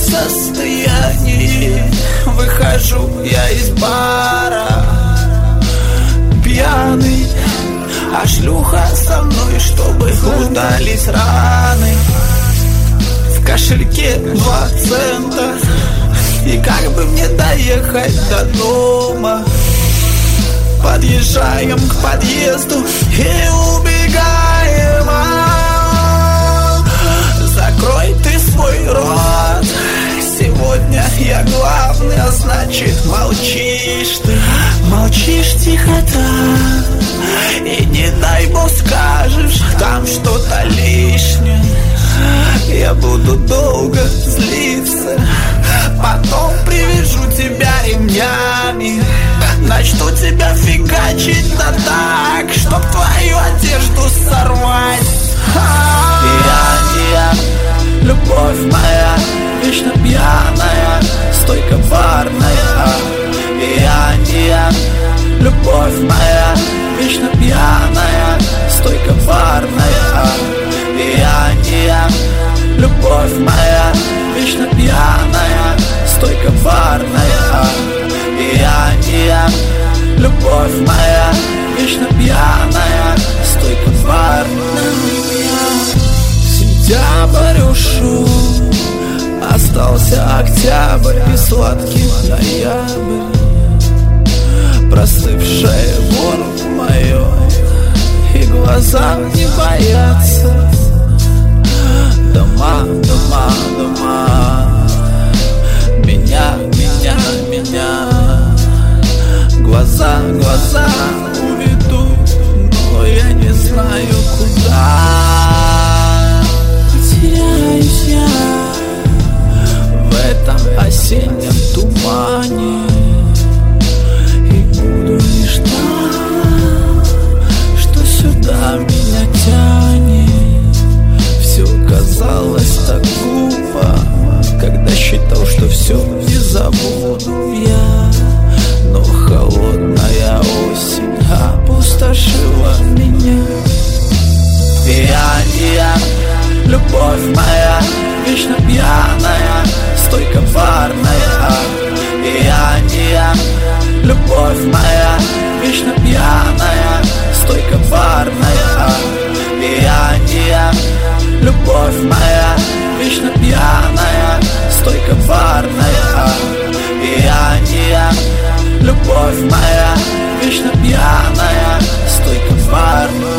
состоянии выхожу я из бара пьяный, а шлюха со мной, чтобы удались раны. В кошельке 2 цента, и как бы мне доехать до дома? Подъезжаем к подъезду и убегаем. Закрой ты свой рот, сегодня я главный, а значит молчишь ты. Молчишь тихо там, и не дай бог скажешь там что-то лишнее. Я буду долго злиться, потом привяжу тебя ремнями, начну тебя фигачить да так, чтоб твою одежду сорвать. Я, любовь моя, вечно пьяная, стой коварная. Я, любовь моя, вечно пьяная, стой коварная. Я, любовь моя, вечно пьяная, стой коварная. Я, любовь моя, вечно пьяная, стой коварная. Сентябрь ушел, остался октябрь и сладкий ноябрь. Простывшее горло мое, и глаза не боятся. Дома, дома, дома, меня, меня, меня. Глаза, глаза уведут, но я не знаю куда. Потеряюсь я в этом осеннем тумане, и буду лишь там, что сюда меня тянет. Все казалось так глупо, когда считал, что все не забуду я. Но холодная осень опустошила меня. Я, любовь моя, вечно пьяная, стой коварная. Я, любовь моя, вечно пьяная, стой коварная. Я, любовь моя, вечно пьяная, стой коварная. Я, любовь моя, вечно пьяная, стой коварная.